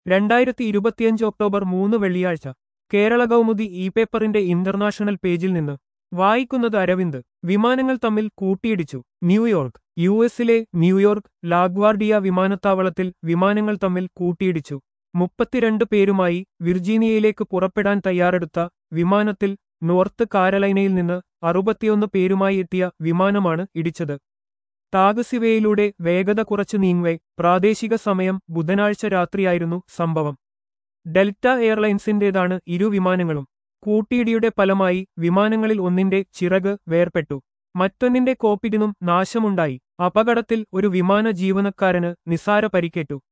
2025 October 3 വെള്ളിയാഴ്ച Kerala Kaumudi e പേപ്പറിന്റെ international പേജിൽ നിന്ന് വായിക്കുന്നത് അരവിന്ദ്. വിമാനങ്ങൾ തമ്മിൽ കൂട്ടിയിടിച്ചു. ന്യൂയോർക്ക്. യുഎസിലെ ന്യൂയോർക്ക് ലാഗ്വാർഡിയ വിമാനത്താവളത്തിൽ വിമാനങ്ങൾ തമ്മിൽ കൂട്ടിയിടിച്ചു. 32 പേരുമായി വിർജീനിയയിലേക്ക് പുറപ്പെടാൻ തയ്യാറെടുത്ത വിമാനത്തിൽ നോർത്ത് കാരലൈനയിൽ നിന്ന് 61 പേരുമായി എത്തിയ വിമാനമാണ് ഇടിച്ചത്. ടാഗ്സിവേയിലൂടെ വേഗത കുറച്ച് നീങ്ങവെ പ്രാദേശിക സമയം ബുധനാഴ്ച രാത്രിയായിരുന്നു സംഭവം. ഡെൽറ്റ എയർലൈൻസിന്റേതാണ് ഇരു വിമാനങ്ങളും. കൂട്ടിയിടിയുടെ ഫലമായി വിമാനങ്ങളിൽ ഒന്നിന്റെ ചിറക് വേർപെട്ടു. മറ്റൊന്നിന്റെ കോക്പിറ്റിനും നാശമുണ്ടായി. അപകടത്തിൽ ഒരു വിമാന ജീവനക്കാരന് നിസാര പരിക്കേറ്റു.